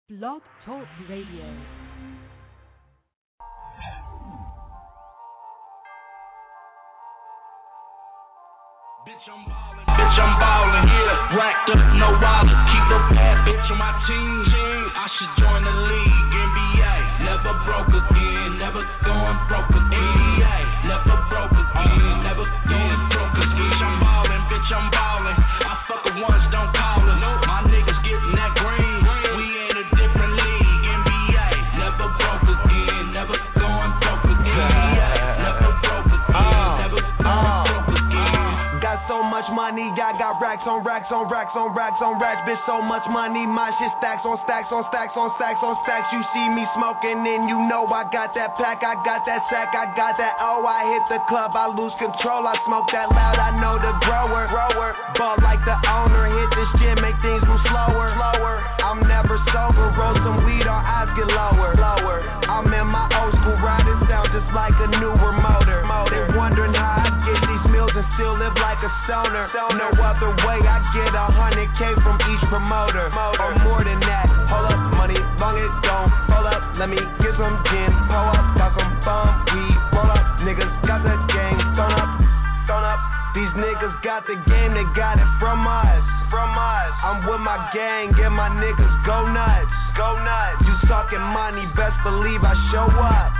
Blog Talk Radio. Bitch, I'm ballin', yeah. Racked up, no wallet. Keep a bad bitch on my team. I should join the league, NBA. Never broke again, never going broke again. Never broke again, never going broke again. Bitch, I'm ballin', bitch, I'm ballin'. I fuck her once, don't call her. My niggas getting that green. We in a different league, NBA. Never broke again, never going broke again. Never broke again, never going broke again. Got so much money, I got racks on racks on racks on racks on racks. Bitch, so much money, my shit stacks on stacks on stacks on stacks on stacks. You see me smoking and you know I got that pack, I got that sack, I got that. Oh, I hit the club, I lose control, I smoke that loud, I know the grower. Ball like the owner, hit this gym, make things move slower. I'm never sober, roll some weed, our eyes get lower. I'm in my old school ride, it sounds just like a newer motor. They wondering how I get these meals and still live like a stoner. No other way, I get 100K from each promoter, or more than that. Hold up, money, long it don't. Hold up, let me get some gin. Pull up, got some bum weed. Roll up, niggas got the game. Thrown up. These niggas got the game, they got it from us. I'm with my gang and my niggas go nuts. You talking money, best believe I show up.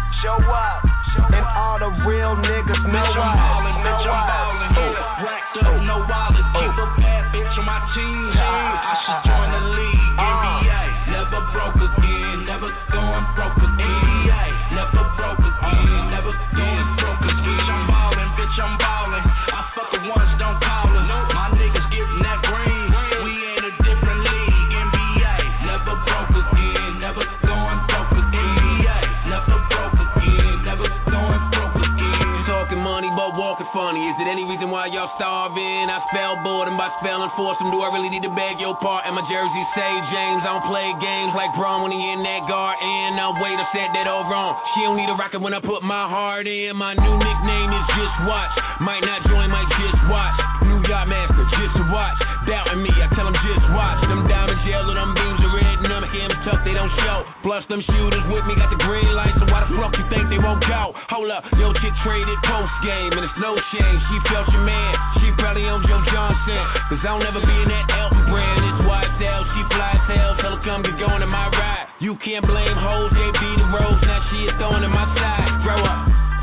And all the real niggas know bitch, I'm ballin', yeah. Racked up, no wallet. Keep a bad bitch on my team. I should join the league, NBA. Never broke again, never going broke again. Never broke again, never going broke again. Bitch, I'm ballin'. I fuck her once, don't call her. My niggas getting that green. We in a different league, NBA. Never broke again, never going broke again. Never broke again, never going broke again. Talking money but walking funny. Is it any reason why y'all starving? I spell boredom by spelling forcing. Do I really need to beg your part? And my jersey say James. I don't play games like Braun when he in that garden. Now wait, I said that all wrong. She don't need a rocket when I put my heart in. My new nickname is Just Watch. Might not join, might just watch. New Yacht Master, just to watch. Doubting me, I tell them just watch. Them diamond gels or them beams are red and them hams tucked, they don't show. Plus them shooters with me got the green light, so why the fuck you think they won't go? Hold up, yo chick traded post game and it's no shame. She felt your man, she probably on Joe Johnson. Cause I don't ever be in that Elton brand. It's YSL, she fly as hell, tell her come get going in my ride. You can't blame hoes, they be the roads, now she is throwing in my side. Grow up.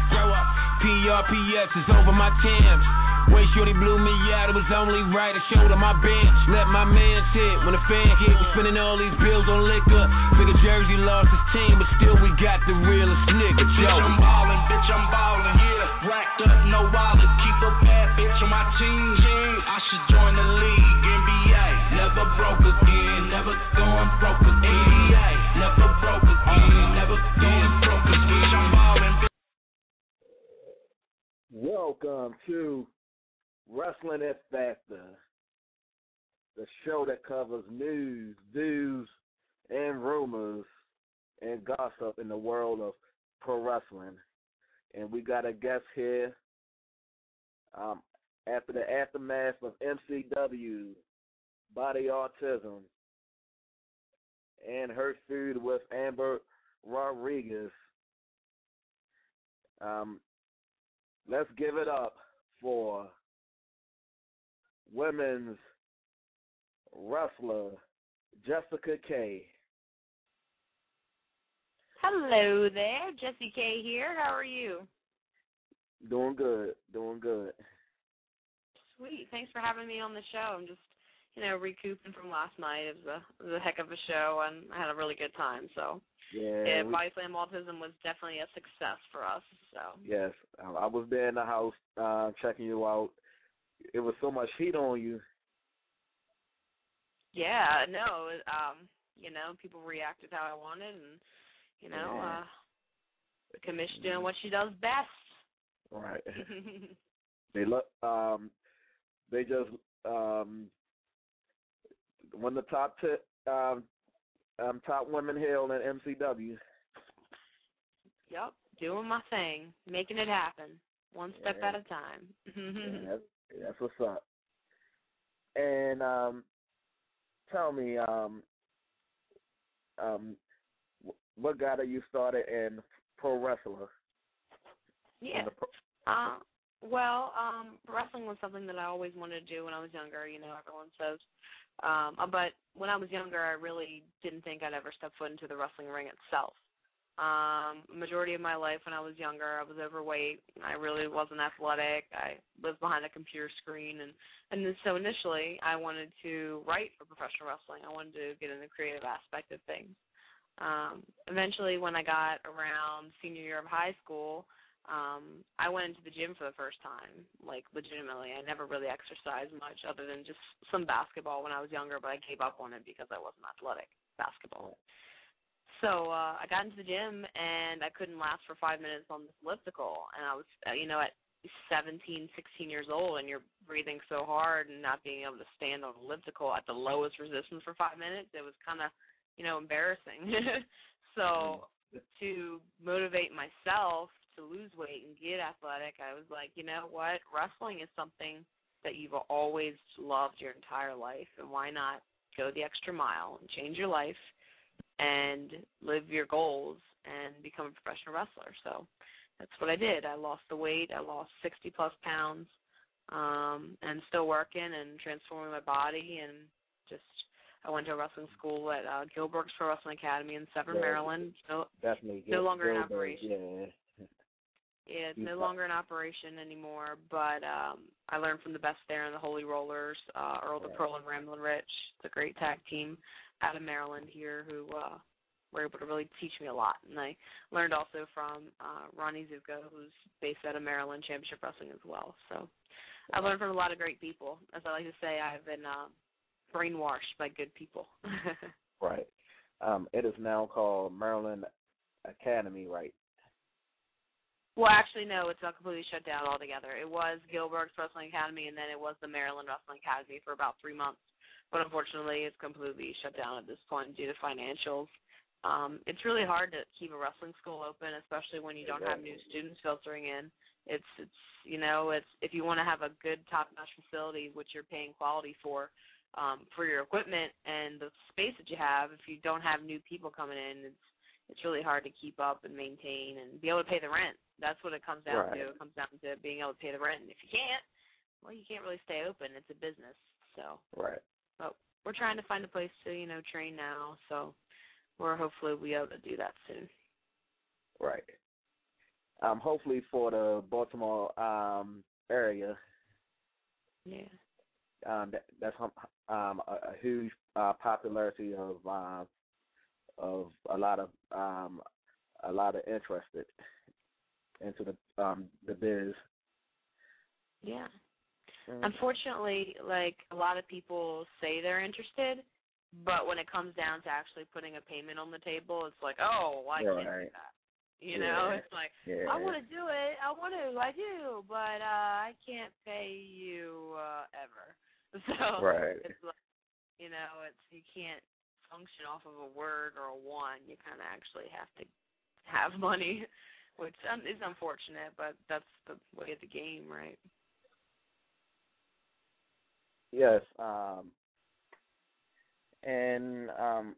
PRPS is over my Tams. Way shorty blew me out, it was only right. I showed her my bench, let my man sit. When the fan hit, we spending all these bills on liquor. Figure Jersey lost his team, but still we got the realest nigga, Joe. Bitch, I'm ballin', yeah. Racked up, no wallet. Keep a bad bitch on my team. I should join the league, NBA. Never broke again, never going broke again. Never broke again, never going broke again. I'm ballin'. Welcome to Wrestling X Factor, the show that covers news, views, and rumors and gossip in the world of pro wrestling. And we got a guest here. After the aftermath of MCW, Body Autism, and her feud with Amber Rodriguez, let's give it up for women's wrestler Jessica K. Hello there, Jessie K here. How are you? Doing good. Sweet. Thanks for having me on the show. I'm just, recouping from last night. It was a heck of a show, and I had a really good time. So, Body Slam Autism was definitely a success for us. So. Yes, I was there in the house checking you out. It was so much heat on you. Yeah, no, people reacted how I wanted, and, the commission doing what she does best. Right. They just won the top women hail in MCW. Yep, doing my thing, making it happen, one step at a time. That's what's up. And tell me, what got you started in pro wrestler? Yeah. Wrestling was something that I always wanted to do when I was younger. You know, everyone says. But when I was younger, I really didn't think I'd ever step foot into the wrestling ring itself. Majority of my life when I was younger, I was overweight. I really wasn't athletic. I lived behind a computer screen, and so initially I wanted to write for professional wrestling. I wanted to get in the creative aspect of things. Eventually, when I got around senior year of high school, I went into the gym for the first time, like legitimately. I never really exercised much other than just some basketball when I was younger, but I gave up on it because I wasn't athletic basketball. So I got into the gym, and I couldn't last for 5 minutes on this elliptical. And I was, at 17, 16 years old, and you're breathing so hard and not being able to stand on an elliptical at the lowest resistance for 5 minutes, it was kind of, embarrassing. So to motivate myself to lose weight and get athletic, I was like, you know what? Wrestling is something that you've always loved your entire life, and why not go the extra mile and change your life and live your goals and become a professional wrestler. So that's what I did. I lost the weight. I lost 60-plus pounds, and still working and transforming my body. And I went to a wrestling school at Gilbert's Pro Wrestling Academy in Severn, Maryland. Definitely. No longer in operation. Yeah. Yeah, it's no longer in operation anymore, but I learned from the best there in the Holy Rollers, Earl the Pearl and Ramblin' Rich. It's a great tag team out of Maryland here who were able to really teach me a lot. And I learned also from Ronnie Zuko, who's based out of Maryland, Championship Wrestling as well. So I learned from a lot of great people. As I like to say, I've been brainwashed by good people. Right. It is now called Maryland Academy, right? Well, actually, no, it's not completely shut down altogether. It was Gilbert's Wrestling Academy, and then it was the Maryland Wrestling Academy for about 3 months. But unfortunately, it's completely shut down at this point due to financials. It's really hard to keep a wrestling school open, especially when you don't have new students filtering in. It's if you want to have a good top-notch facility, which you're paying quality for your equipment and the space that you have, if you don't have new people coming in, it's really hard to keep up and maintain and be able to pay the rent. That's what it comes down to. It comes down to being able to pay the rent. And if you can't, well, you can't really stay open. It's a business. So, but we're trying to find a place to, train now. So hopefully we'll be able to do that soon. Right. Hopefully for the Baltimore area. Yeah. That's a huge popularity of a lot of interested into the biz. Yeah. Unfortunately, like a lot of people say they're interested, but when it comes down to actually putting a payment on the table, it's like, oh, well, I can't do that. It's like, I want to do it. I do, but I can't pay you ever. So it's like, you can't function off of a word or a one. You kind of actually have to have money, which is unfortunate, but that's the way of the game, right? Yes. And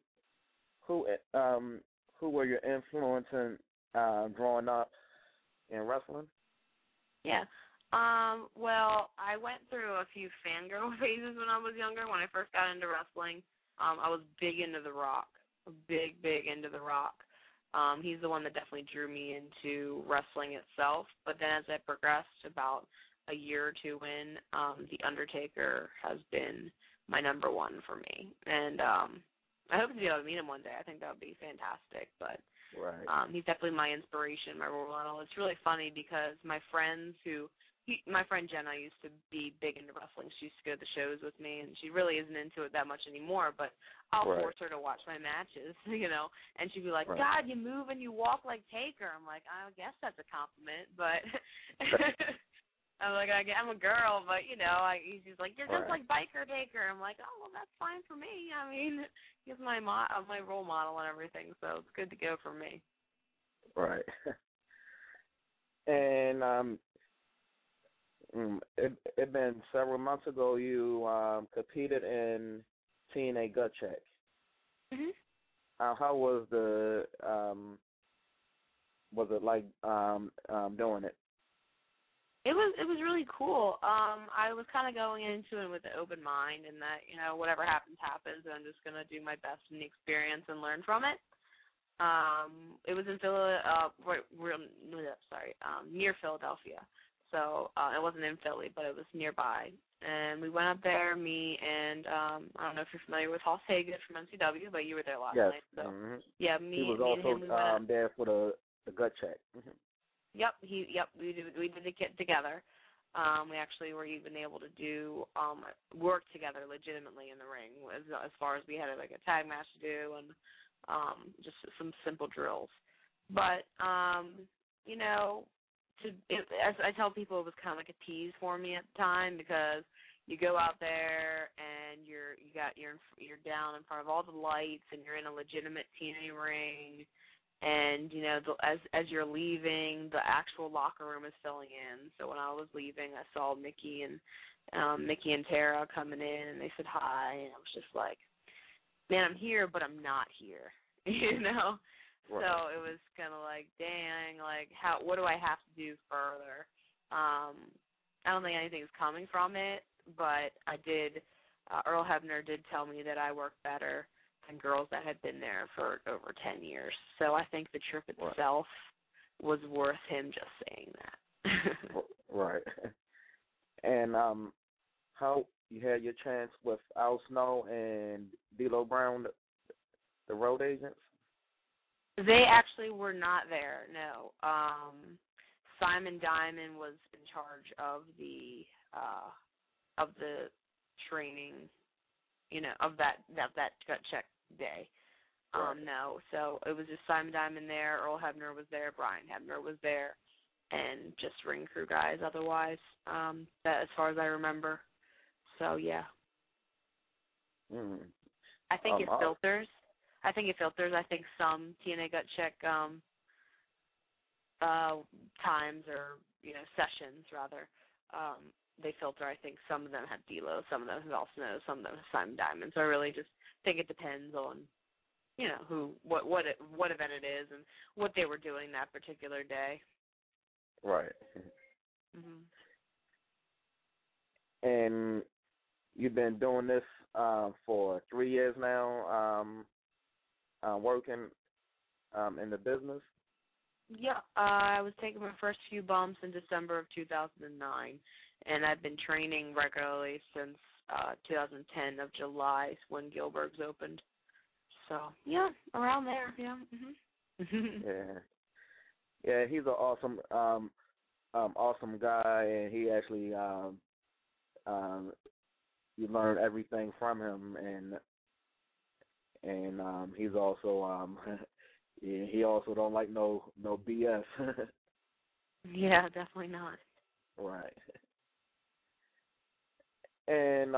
who were your influences growing up in wrestling? Yeah. Well, I went through a few fangirl phases when I was younger. When I first got into wrestling, I was big into The Rock, big into The Rock. He's the one that definitely drew me into wrestling itself. But then as I progressed about a year or two in, The Undertaker has been my number one for me. And I hope to be able to meet him one day. I think that would be fantastic. But he's definitely my inspiration, my role model. It's really funny because my friend Jenna used to be big into wrestling. She used to go to the shows with me, and she really isn't into it that much anymore, but I'll force her to watch my matches, and she'd be like, God, you move and you walk like Taker. I'm like, I guess that's a compliment, but I'm like, I'm a girl, but, she's like, you're just like Biker Taker. I'm like, oh, well, that's fine for me. I mean, he's my role model and everything, so it's good to go for me. Right. And it been several months ago you competed in TNA Gut Check. Mhm. how was it like doing it? It was really cool. I was kind of going into it with an open mind, and that whatever happens, and I'm just gonna do my best in the experience and learn from it. It was in near Philadelphia, so it wasn't in Philly, but it was nearby. And we went up there, me and I don't know if you're familiar with Hoss Hagen from MCW, but you were there last night. So yeah, he was also and him, there for the gut check. Yep, we did it together. We actually were even able to do work together legitimately in the ring, as far as we had like a tag match to do and just some simple drills. But as I tell people, it was kind of like a tease for me at the time, because you go out there and you're down in front of all the lights and you're in a legitimate TNA ring, and as you're leaving, the actual locker room is filling in. So when I was leaving, I saw Mickey and Tara coming in, and they said hi, and I was just like, man, I'm here, but I'm not here, Right. So it was kind of like, dang, like what do I have to do further? I don't think anything's coming from it, but I did. Earl Hebner did tell me that I worked better than girls that had been there for over 10 years. So I think the trip itself was worth him just saying that. Right. And how you had your chance with Al Snow and D'Lo Brown, the road agents? They actually were not there, no. Simon Diamond was in charge of the training, of that gut check day. Right. No, so it was just Simon Diamond there, Earl Hebner was there, Brian Hebner was there, and just ring crew guys otherwise, that as far as I remember. So, yeah. Mm. I think it filters. I think some TNA gut check times or sessions rather, they filter. I think some of them have D'Lo, some of them have Al Snow, some of them have Simon Diamond. So I really just think it depends on what event it is and what they were doing that particular day. Right. Mhm. And you've been doing this for 3 years now, working in the business? Yeah, I was taking my first few bumps in December of 2009, and I've been training regularly since 2010 of July when Gilberg's opened. So, yeah, around there, yeah. Mm-hmm. Yeah, he's an awesome guy, and he actually you learn everything from him, and he's also he also don't like no BS. Yeah, definitely not. Right. And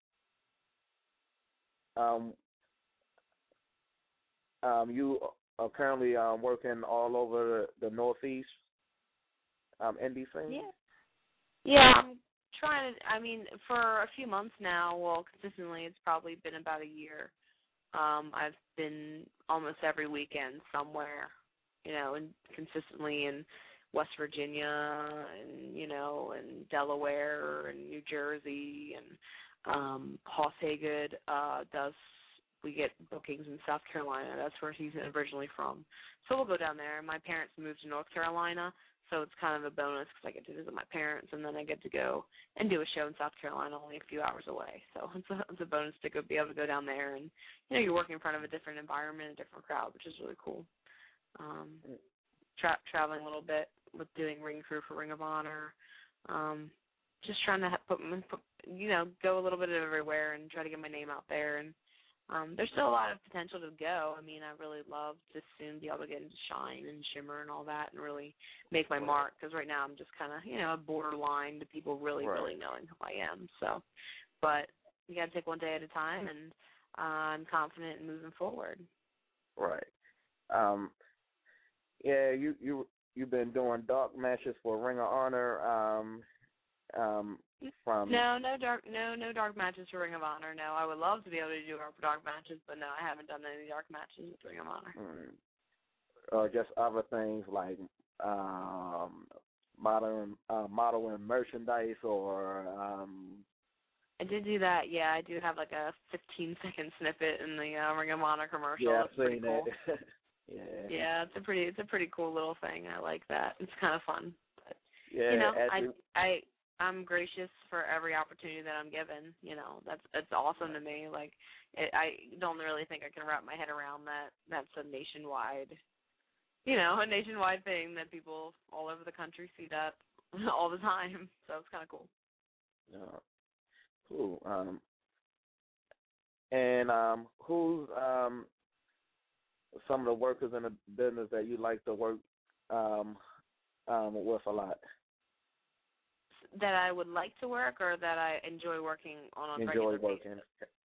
you are currently working all over the Northeast indie scene? Yeah, I'm trying to, for a few months now, well, consistently, it's probably been about a year. I've been almost every weekend somewhere, and consistently in West Virginia and, and Delaware and New Jersey, and Hoss Hagen we get bookings in South Carolina. That's where he's originally from. So we'll go down there. My parents moved to North Carolina, so it's kind of a bonus because I get to visit my parents, and then I get to go and do a show in South Carolina only a few hours away. So it's a bonus to be able to go down there, and you're working in front of a different environment, a different crowd, which is really cool. Traveling a little bit with doing ring crew for Ring of Honor, just trying to go a little bit everywhere and try to get my name out there. And there's still a lot of potential to go. I really love to soon be able to get into Shine and Shimmer and all that and really make my mark, because right now I'm just kind of, a borderline to people really knowing who I am. So, but you got to take one day at a time, and I'm confident in moving forward. Right. Yeah, you've been doing dark matches for Ring of Honor. From no dark matches for Ring of Honor. No, I would love to be able to do dark matches, but no, I haven't done any dark matches with Ring of Honor. Or just other things like modeling merchandise, or I did do that. Yeah, I do have like a 15-second snippet in the Ring of Honor commercial. Yeah, That's pretty cool. That. Yeah. Yeah, it's a pretty cool little thing. I like that. It's kind of fun. But yeah, you know, I'm gracious for every opportunity that I'm given. You know, that's awesome to me. Like, I don't really think I can wrap my head around that. That's a nationwide thing that people all over the country see that all the time. So it's kind of cool. Yeah. Cool. And who's some of the workers in the business that you like to work with a lot? That I would like to work, or that I enjoy working on a regular basis?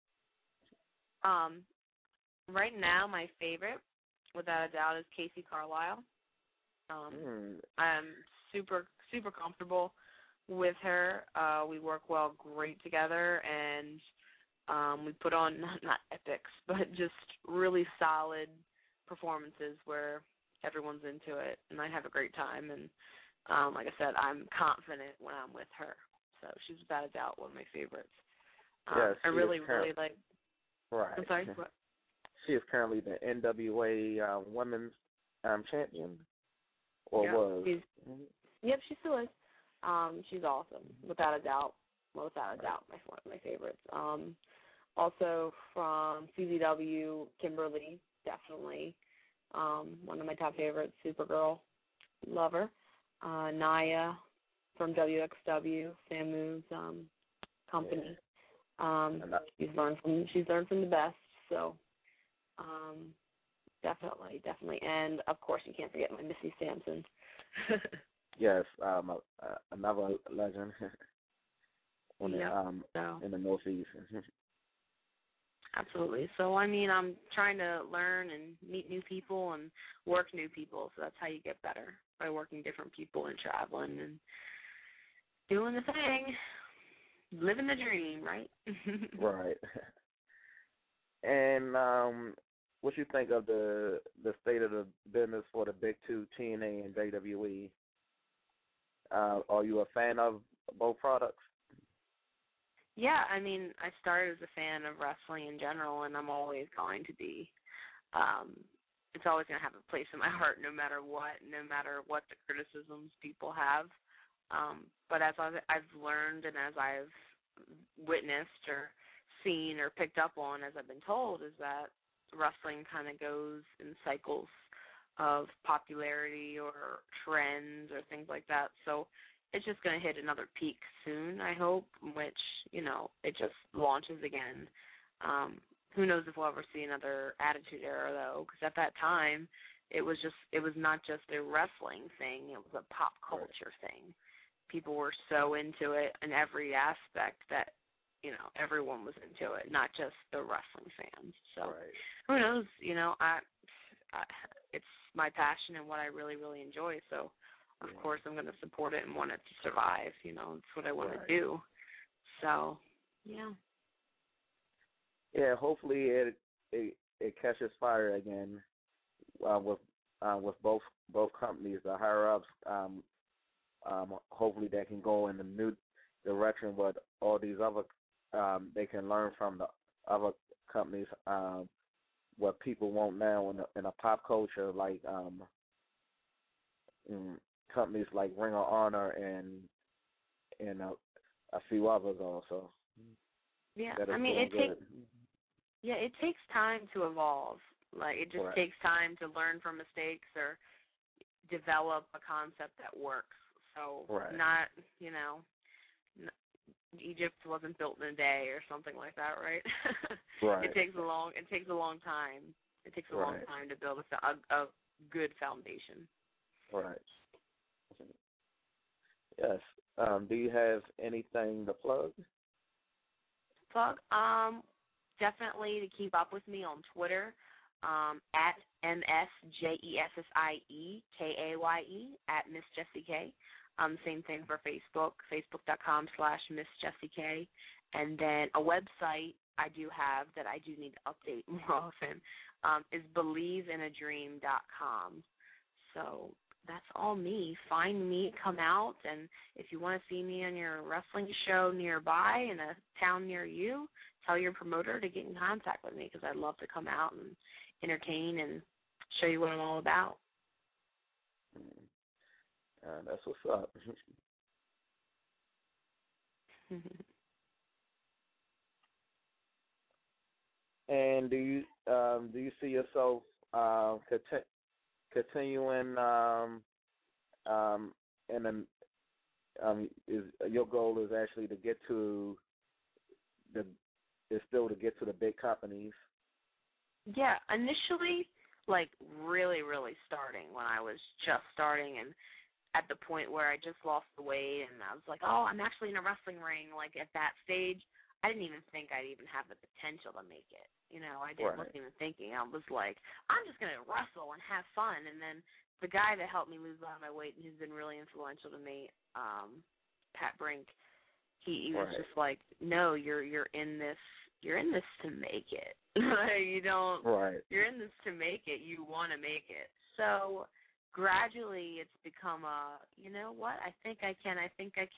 Right now, my favorite, without a doubt, is Casey Carlisle. I'm super, super comfortable with her. We work great together, and we put on not epics, but just really solid performances where everyone's into it, and I have a great time. And like I said, I'm confident when I'm with her. So she's without a doubt one of my favorites. Yes, I really like. Right. I'm sorry. What? She is currently the NWA Women's Champion, or was. Yep, she still is. She's awesome, without a doubt. Without a doubt, one of my favorites. Also from CZW, Kimberly, definitely one of my top favorites. Supergirl, love her. Naya from WXW, Samu's company. She's learned from the best. So definitely, and of course you can't forget my Missy Sampson. Yes, another legend in the Northeast. Absolutely. So, I mean, I'm trying to learn and meet new people and work new people, so that's how you get better, by working different people and traveling and doing the thing, living the dream, right? Right. And what you think of the state of the business for the big two, TNA and WWE? Are you a fan of both products? Yeah, I mean, I started as a fan of wrestling in general, and I'm always going to be. It's always going to have a place in my heart no matter what the criticisms people have. But as I've learned and as I've witnessed or seen or picked up on, as I've been told, is that wrestling kind of goes in cycles of popularity or trends or things like that. So it's just going to hit another peak soon, I hope, which, it just launches again. Who knows if we'll ever see another Attitude Era, though, because at that time, it was not just a wrestling thing, it was a pop culture thing. People were so into it in every aspect that, everyone was into it, not just the wrestling fans. So who knows, it's my passion and what I really, really enjoy, so of course I'm going to support it and want it to survive. It's what I want to do. So, yeah. Yeah, hopefully it catches fire again with both companies, the higher ups. Hopefully they can go in the new direction, but all these other they can learn from the other companies what people want now in a pop culture, like companies like Ring of Honor and a few others also. Yeah, I mean it takes time to evolve. Like it just takes time to learn from mistakes or develop a concept that works. So not Egypt wasn't built in a day or something like that, right? Right. It takes a long time. It takes a long time to build a good foundation. Right. Yes. Do you have anything to plug? Definitely to keep up with me on Twitter, at MSJESSIEKAYE, at Miss Jessie K. Same thing for Facebook, facebook.com/Miss Jessie K. And then a website I do have that I do need to update more often is BelieveInADream.com. So that's all me. Find me, come out, and if you want to see me on your wrestling show nearby in a town near you, tell your promoter to get in contact with me because I'd love to come out and entertain and show you what I'm all about. That's what's up. And do you see yourself continuing is your goal is actually to get to the big companies? Yeah, initially, like really, really starting when I was just starting and at the point where I just lost the weight and I was like, oh, I'm actually in a wrestling ring. Like at that stage, I didn't even think I'd even have the potential to make it. You know, I wasn't even thinking. I was like, I'm just going to wrestle and have fun. And then the guy that helped me lose a lot of my weight and who's been really influential to me, Pat Brink, he was just like, no, you're in this to make it. You're in this to make it. You want to make it. So gradually it's become you know what? I think I can. I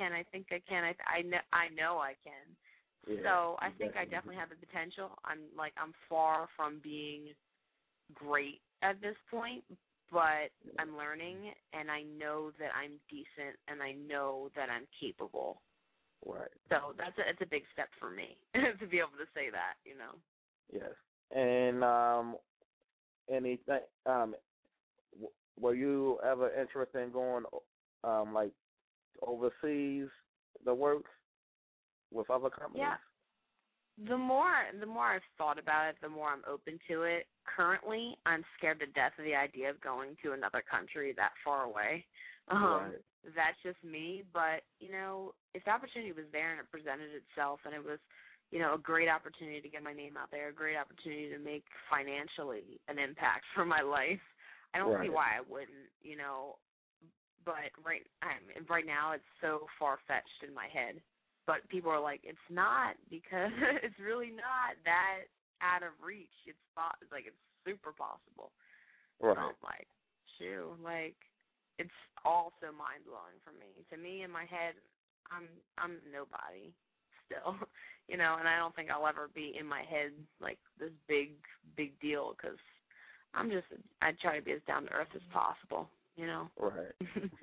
know I can. Yeah, so I think I definitely have the potential. I'm far from being great at this point, but I'm learning, and I know that I'm decent, and I know that I'm capable. Right. So it's a big step for me to be able to say that, you know. Yes. And anything? Were you ever interested in going like overseas to work with other companies? Yeah. The more I've thought about it, the more I'm open to it. Currently, I'm scared to death of the idea of going to another country that far away. That's just me. But, you know, if the opportunity was there and it presented itself and it was, you know, a great opportunity to get my name out there, a great opportunity to make financially an impact for my life, I don't see why I wouldn't, you know. But right now it's so far-fetched in my head. But people are like, it's not, because it's really not that out of reach. It's super possible. Right. So I'm like, shoot, like it's all so mind blowing for me. To me, in my head, I'm nobody still, you know, and I don't think I'll ever be in my head like this big deal because I try to be as down to earth as possible, you know. Right.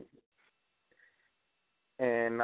And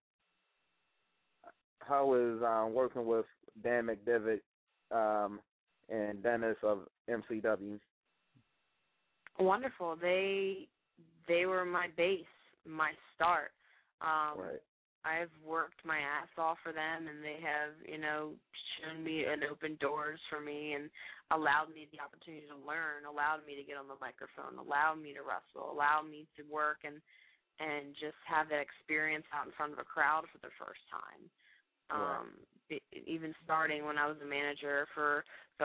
how is working with Dan McDevitt and Dennis of MCW? Wonderful. They were my base, my start. I've worked my ass off for them, and they have, you know, shown me and opened doors for me and allowed me the opportunity to learn, allowed me to get on the microphone, allowed me to wrestle, allowed me to work and just have that experience out in front of a crowd for the first time. Even starting when I was a manager for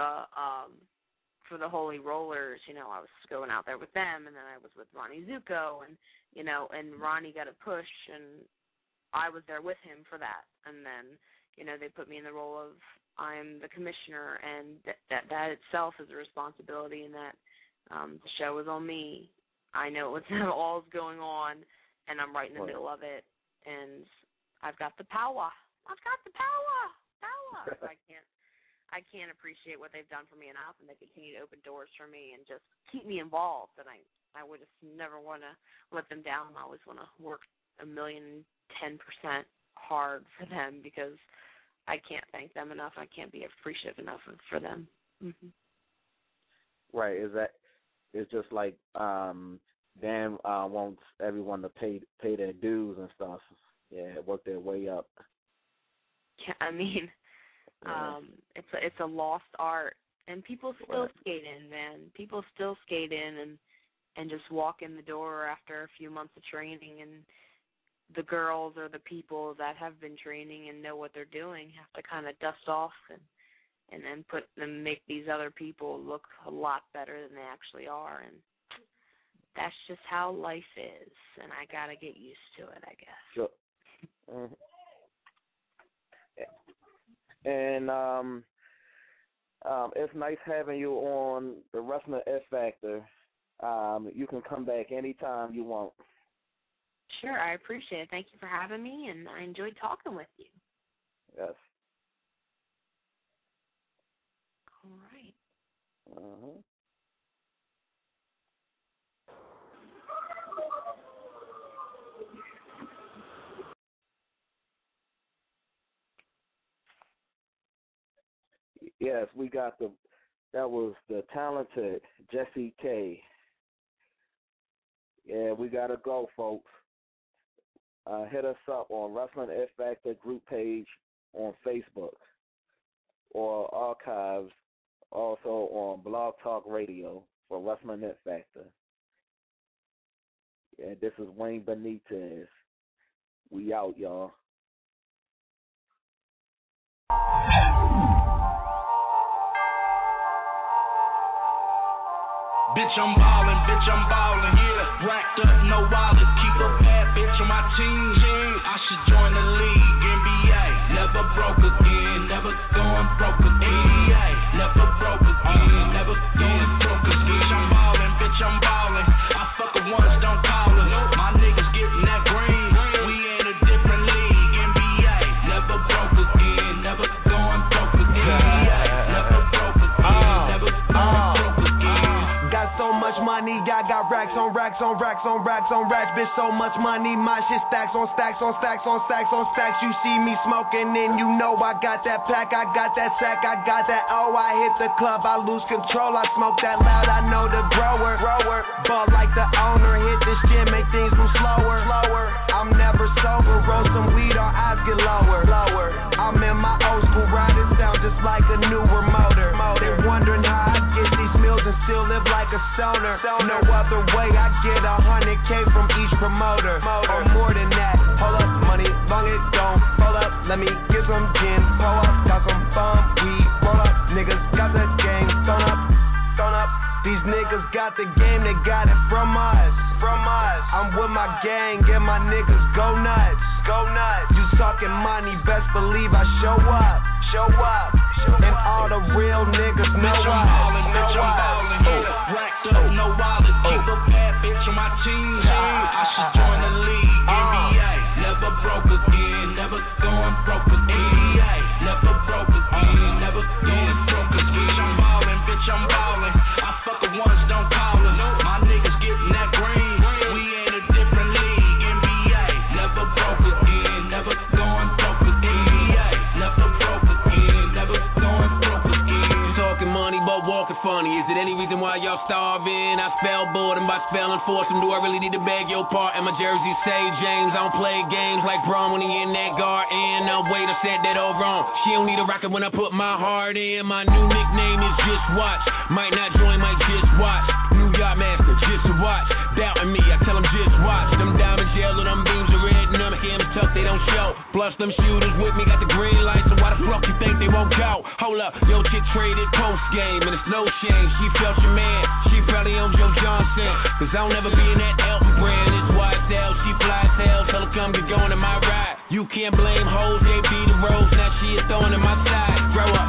the Holy Rollers, you know, I was going out there with them, and then I was with Ronnie Zuko, and you know, and Ronnie got a push, and I was there with him for that, and then you know they put me in the role of I'm the commissioner, and that itself is a responsibility, and that the show is on me. I know what's all is going on, and I'm right in the middle of it, and I've got the power. I can't appreciate what they've done for me enough, and they continue to open doors for me and just keep me involved. And I would just never want to let them down. I always want to work 1,010% hard for them because I can't thank them enough. I can't be appreciative enough for them. Mm-hmm. Right. It's just like Dan wants everyone to pay their dues and stuff. Yeah, work their way up. Yeah, I mean, it's a lost art, and people still skate in, man. People still skate in and just walk in the door after a few months of training, and the girls or the people that have been training and know what they're doing have to kind of dust off and then make these other people look a lot better than they actually are, and that's just how life is, and I got to get used to it, I guess. Sure. And it's nice having you on the Wrestling X Factor. You can come back anytime you want. Sure, I appreciate it. Thank you for having me, and I enjoyed talking with you. Yes. All right. Yes, we got that was the talented Jesse K. Yeah, we got to go, folks. Hit us up on Wrestling X Factor group page on Facebook or archives also on Blog Talk Radio for Wrestling X Factor. Yeah, this is Wayne Benitez. We out, y'all. Bitch, I'm ballin', yeah. Racked up, no wallet. Keep a bad bitch on my team. I should join the league, NBA. Never broke again, never going broke again. Never broke again, never going broke again. Bitch, I'm ballin'. I fuck the ones, don't call her. My niggas getting that green. We in a different league, NBA. Never broke again, never going broke again. Never broke again, never going broke again. Got so much money, I got racks on racks on racks on racks on racks. Bitch, so much money, my shit stacks on stacks on stacks on stacks on stacks. You see me smoking and you know I got that pack, I got that sack, I got that. Oh, I hit the club, I lose control, I smoke that loud, I know the grower. Ball like the owner, hit this gym, make things move slower. I'm never sober, roll some weed, our eyes get lower. I'm in my old school ride, it sounds just like a newer motor. They wondering how I get these meals and still live like a stoner. No other way, I get 100K from each promoter. Or more than that. Hold up, money, long it gone. Hold up, let me get some gin. Pull up, got some bum weed. Roll up, niggas got the game. Thrown up. These niggas got the game, they got it from us. I'm with my gang, and my niggas go nuts. You talking money, best believe I show up. And all the real niggas know I'm ballin', yeah. Racked up, no wallet. Keep a bad bitch on my team. I should join the league, NBA. Never broke again, never going broke again. Never broke again, never going broke again. I'm ballin'. I fuck the ones, don't call her. My niggas getting that green. We in a different league, NBA. Never broke again, never going broke again. Never broke again, never going broke again. Talking money but walking funny. Is it any reason why y'all starving? I spell boredom by spelling forcing. Do I really need to beg your pardon? My jersey say James. I don't play games like Braun when he in that garden. Now wait, I said that all wrong. She don't need a rocket when I put my heart in. My new nickname is Just Watch. Might not join, might just watch. New York master, just watch. Doubting me, I tell them just watch. Them diamonds yellow, them beams are red, and them hams tucked, they don't show. Plus them shooters with me got the green light, so why the fuck you think they won't go? Hold up, yo chick traded post game, and it's no shame. She felt your man, she probably on Joe Johnson. Cause I don't ever be in that Elton brand. It's YSL, she fly as hell, tell her come get going in my ride. You can't blame hoes, they be the roads, now she is throwing in my side. Grow up.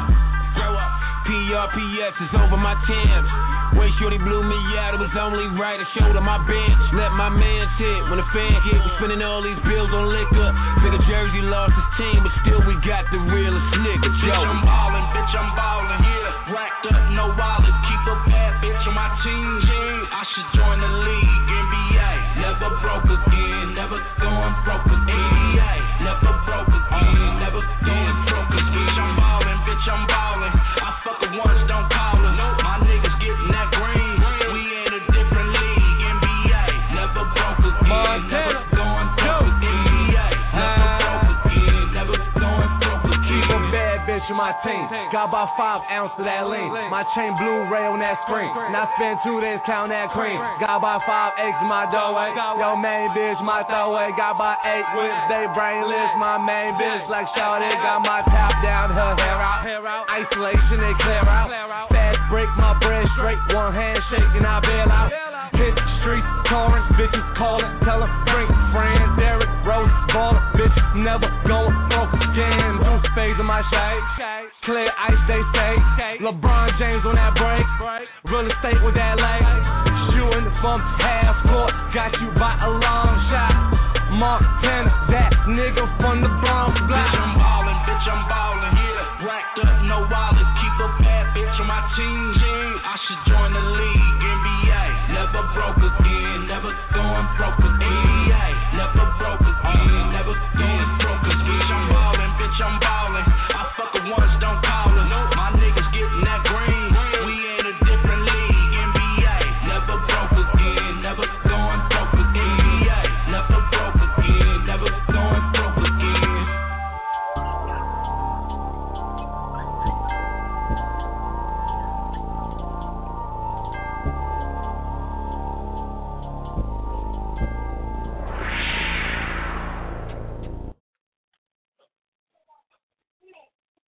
PRPS is over my Timbs. Way shorty blew me out, it was only right. I showed her my bench, let my mans hit. When the fan hit, we spending all these bills on liquor. Nigga Jersey lost his team, but still we got the realest nigga. Bitch, I'm ballin', yeah. Racked up, no wallet. Keep a bad bitch on my team. I should join the league, NBA. Never broke again, never going broke again. Never broke again, never going broke again. Bitch, I'm ballin'. I fuck the ones, don't call her. My niggas getting that green. We in a different league, NBA. Never broke again, never going broke again. Never broke again, never going broke again. Keep a bad bitch on my team. Got about 5 ounces of that lean. My chain Blu-ray on that screen. And I spent 2 days counting that cream. Got about 5 eggs in my doorway. Yo, main bitch, my throwaway. Got about 8 whips, they brainless. My main bitch like Shawty. Got my top down, her hair out. Isolation, they clear out. Fast break, my bread straight. One hand shaking, I bail out. Hit the streets, bitches callin', tell them bring friends. Derrick Rose, baller, bitch, never going broke again. Deuce phase in my shade, clear ice, they say. LeBron James on that break, real estate with that leg. Shooting from half court, got you by a long shot. Montana, that nigga from the Bronx block. Bitch, I'm ballin', yeah. Racked up, no wallet, keep a bad bitch on my team. I should join the league, NBA. Never broke again, never going broke